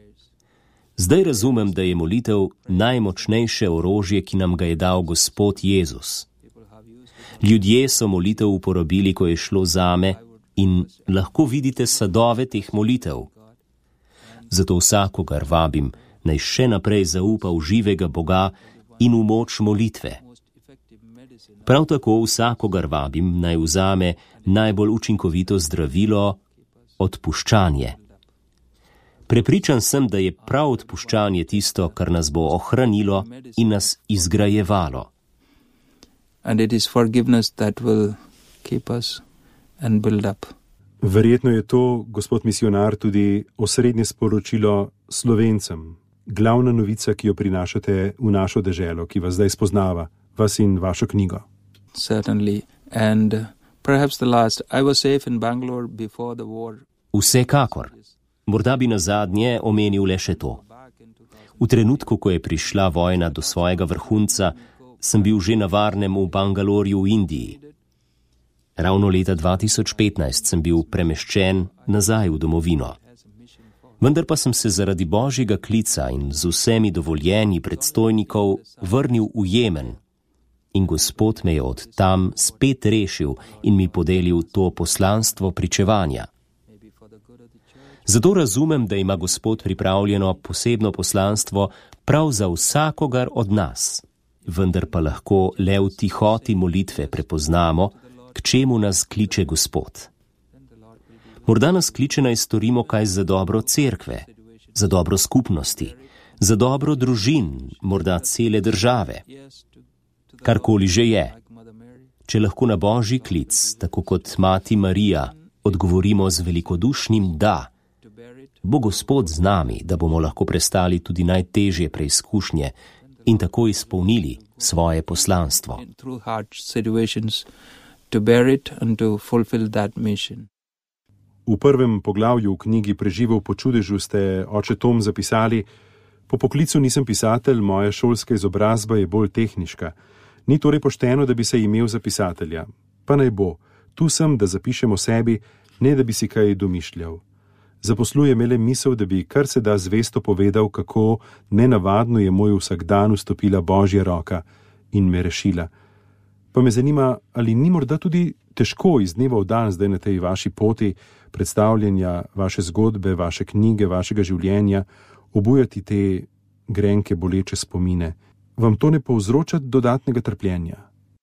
Zdaj razumem, da je molitev najmočnejše orožje, ki nam ga je dal Gospod Jezus. Ljudje so molitev uporabili, ko je šlo zame, in lahko vidite sadove teh molitev. Zato vsakogar vabim, naj še naprej zaupa v živega Boga in v moč molitve. Prav tako vsakogar vabim, naj vzame najbolj učinkovito zdravilo, odpuščanje. Prepričan sem, da je prav odpuščanje tisto, kar nas bo ohranilo in nas izgrajevalo. And it is forgiveness that will keep us and build up. Verjetno je to, gospod misionar, tudi osrednje sporočilo Slovencem. Glavna novica, ki jo prinašate v našo deželo, ki vas zdaj spoznava, vas in vašo knjigo. Certainly. And perhaps the last. I was safe in Bangalore before the war. Vsekakor. Morda bi nazadnje omenil le še to. V trenutku, ko je prišla vojna do svojega vrhunca, sem bil že na varnem v Bangalorju v Indiji. Ravno leta 2015 sem bil premeščen nazaj v domovino. Vendar pa sem se zaradi Božjega klica in z vsemi dovoljenji predstojnikov vrnil v Jemen in Gospod me je od tam spet rešil in mi podelil to poslanstvo pričevanja. Zato razumem, da ima Gospod pripravljeno posebno poslanstvo prav za vsakogar od nas, vendar pa lahko le v tihoti molitve prepoznamo, k čemu nas kliče Gospod. Morda nas kliče naj storimo kaj za dobro cerkve, za dobro skupnosti, za dobro družin, morda cele države. Karkoli že je. Če lahko na Božji klic, tako kot Mati Marija, odgovorimo z velikodušnim da, bo Gospod z nami, da bomo lahko prestali tudi najtežje preizkušnje in tako izpolnili svoje poslanstvo. To bear it and to fulfill that mission. V prvem poglavju v knjigi Preživel po čudežu ste, oče Tom, zapisali: po poklicu nisem pisatelj, moja šolska izobrazba je bolj tehniška. Ni torej pošteno, da bi se imel za pisatelja. Pa naj bo, tu sem, da zapišem o sebi, ne da bi si kaj domišljal. Zaposluje me le misel, da bi kar se da zvesto povedal, kako nenavadno je moj vsakdan vstopila Božja roka in me rešila. Pa me zanima, ali ni morda tudi težko iz dneva v dan zdaj na tej vaši poti predstavljanja vaše zgodbe, vaše knjige, vašega življenja, obujati te grenke, boleče spomine. Vam to ne povzroča dodatnega trpljenja?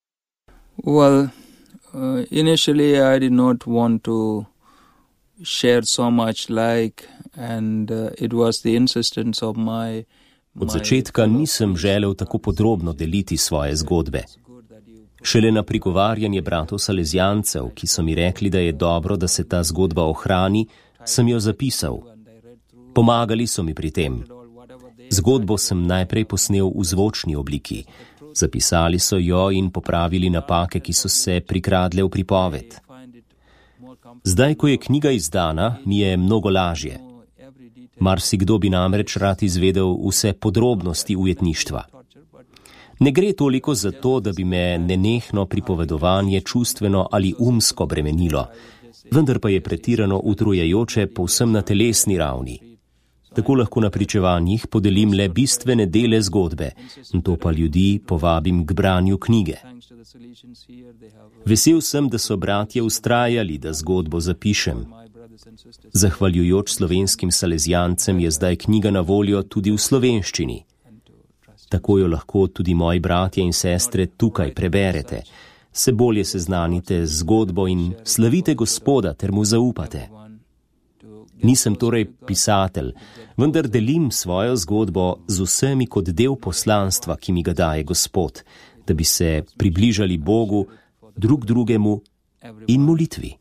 Initially I did not want to share so much and it was the insistence of my Od začetka nisem želel tako podrobno deliti svoje zgodbe. Šele na prigovarjanje bratov Salezijancev, ki so mi rekli, da je dobro, da se ta zgodba ohrani, sem jo zapisal. Pomagali so mi pri tem. Zgodbo sem najprej posnel v zvočni obliki. Zapisali so jo in popravili napake, ki so se prikradle v pripoved. Zdaj, ko je knjiga izdana, mi je mnogo lažje. Marsikdo bi namreč rad izvedel vse podrobnosti ujetništva. Ne gre toliko za to, da bi me nenehno pripovedovanje čustveno ali umsko bremenilo, vendar pa je pretirano utrujajoče povsem na telesni ravni. Tako lahko na pričevanjih podelim le bistvene dele zgodbe, to pa ljudi povabim k branju knjige. Vesel sem, da so bratje vztrajali, da zgodbo zapišem. Zahvaljujoč slovenskim salezjancem je zdaj knjiga na voljo tudi v slovenščini. Tako jo lahko tudi moji bratje in sestre tukaj preberete, se bolje seznanite z zgodbo in slavite Gospoda ter mu zaupate. Nisem torej pisatelj, vendar delim svojo zgodbo z vsemi kot del poslanstva, ki mi ga daje Gospod, da bi se približali Bogu, drug drugemu in molitvi.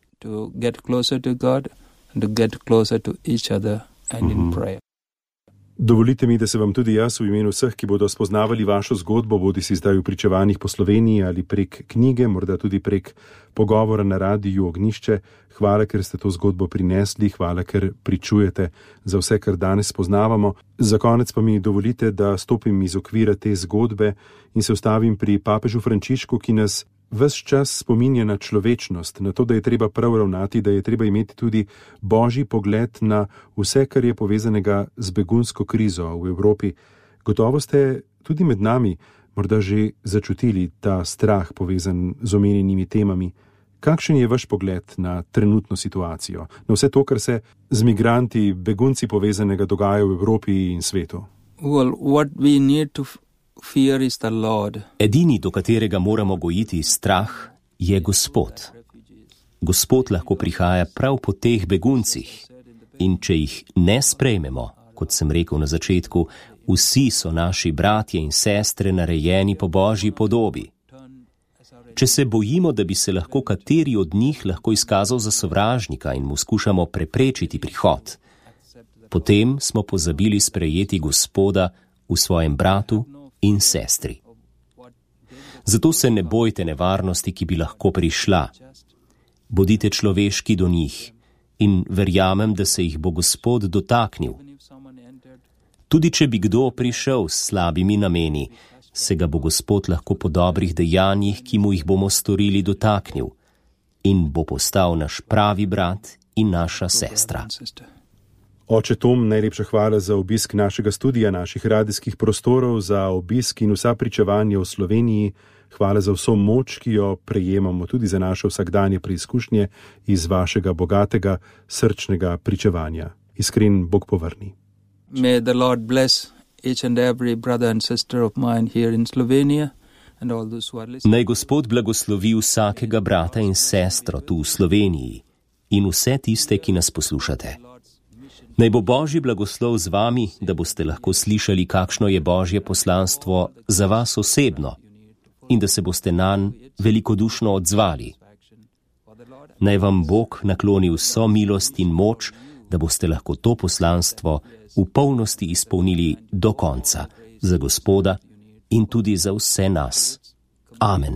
Dovolite mi, da se vam tudi jaz v imenu vseh, ki bodo spoznavali vašo zgodbo, bodi si zdaj v pričevanjih po Sloveniji ali prek knjige, morda tudi prek pogovora na radiju Ognjišče. Hvala, ker ste to zgodbo prinesli, hvala, ker pričujete za vse, kar danes spoznavamo. Za konec pa mi dovolite, da stopim iz okvira te zgodbe in se ustavim pri papežu Frančišku, ki nas ves čas spominja na človečnost, na to, da je treba prav ravnati, da je treba imeti tudi božji pogled na vse, kar je povezanega z begunsko krizo v Evropi. Gotovo ste tudi med nami morda že začutili ta strah povezan z omenjenimi temami. Kakšen je vaš pogled na trenutno situacijo, na vse to, kar se z migranti, begunci povezanega dogaja v Evropi in svetu? Edini, do katerega moramo gojiti strah, je Gospod. Gospod lahko prihaja prav po teh beguncih in če jih ne sprejmemo, kot sem rekel na začetku, vsi so naši bratje in sestre narejeni po Božji podobi. Če se bojimo, da bi se lahko kateri od njih lahko izkazal za sovražnika in mu skušamo preprečiti prihod, potem smo pozabili sprejeti Gospoda v svojem bratu in sestri. Zato se ne bojte nevarnosti, ki bi lahko prišla. Bodite človeški do njih in verjamem, da se jih bo Gospod dotaknil. Tudi če bi kdo prišel s slabimi nameni, se ga bo Gospod lahko po dobrih dejanjih, ki mu jih bomo storili, dotaknil in bo postal naš pravi brat in naša sestra. Oče Tom, najlepša hvala za obisk našega studia, naših radijskih prostorov, za obisk in vsa pričevanja v Sloveniji. Hvala za vso moč, ki jo prejemamo tudi za naše vsakdanje preizkušnje iz vašega bogatega, srčnega pričevanja. Iskren Bog povrni. May the Lord bless each and every brother and sister of mine here in Slovenia and all those who are listening. Naj Gospod blagoslovi vsakega brata in sestro tu v Sloveniji in vse tiste, ki nas poslušate. Naj bo Božji blagoslov z vami, da boste lahko slišali, kakšno je Božje poslanstvo za vas osebno in da se boste nanj velikodušno odzvali. Naj vam Bog nakloni vso milost in moč, da boste lahko to poslanstvo v polnosti izpolnili do konca, za Gospoda in tudi za vse nas. Amen.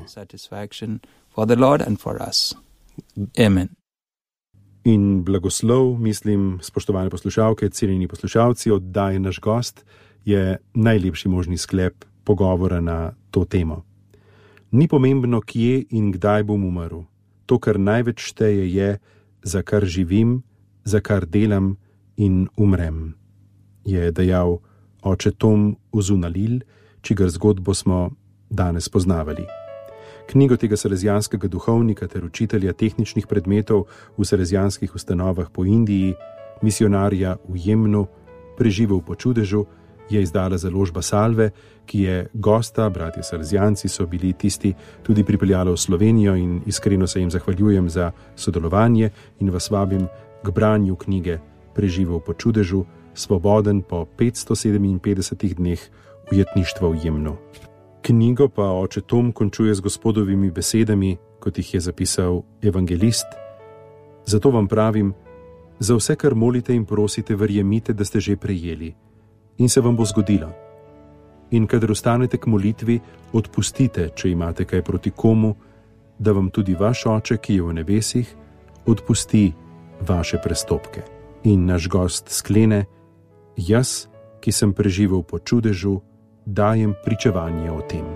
Amen. In blagoslov, mislim, spoštovane poslušalke, cenjeni poslušalci, oddaje Naš gost je najlepši možni sklep pogovora na to temo. Ni pomembno, kje in kdaj bom umrl. To, kar največ šteje, je, za kar živim, za kar delam in umrem, je dejal oče Tom Uzunalil, čigar zgodbo smo danes poznavali. Knjigo tega salezjanskega duhovnika ter učitelja tehničnih predmetov v salezjanskih ustanovah po Indiji, misionarja v Jemnu, Preživel po čudežu, je izdala založba Salve, ki je gosta, bratje salezjanci so bili tisti, tudi pripeljala v Slovenijo in iskreno se jim zahvaljujem za sodelovanje in vas vabim k branju knjige Preživel po čudežu, svoboden po 557 dneh ujetništva v Jemnu. Knjigo pa oče Tom končuje z Gospodovimi besedami, kot jih je zapisal evangelist. Zato vam pravim, za vse, kar molite in prosite, verjemite, da ste že prejeli in se vam bo zgodilo. In kadar ostanete k molitvi, odpustite, če imate kaj proti komu, da vam tudi vaš oče, ki je v nebesih, odpusti vaše prestopke. In naš gost sklene: Jaz, ki sem preživel po čudežu, dajem pričevanje o tem.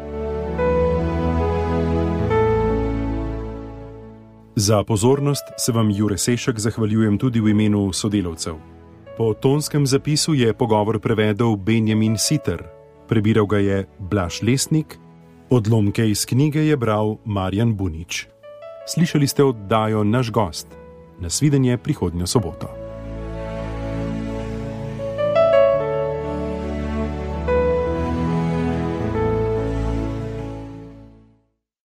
Za pozornost se vam, Jure Sešek, zahvaljujem tudi v imenu sodelavcev. Po tonskem zapisu je pogovor prevedel Benjamin Siter, prebiral ga je Blaž Lesnik, odlomke iz knjige je bral Marjan Bunič. Slišali ste oddajo Naš gost. Nasvidenje prihodnjo soboto.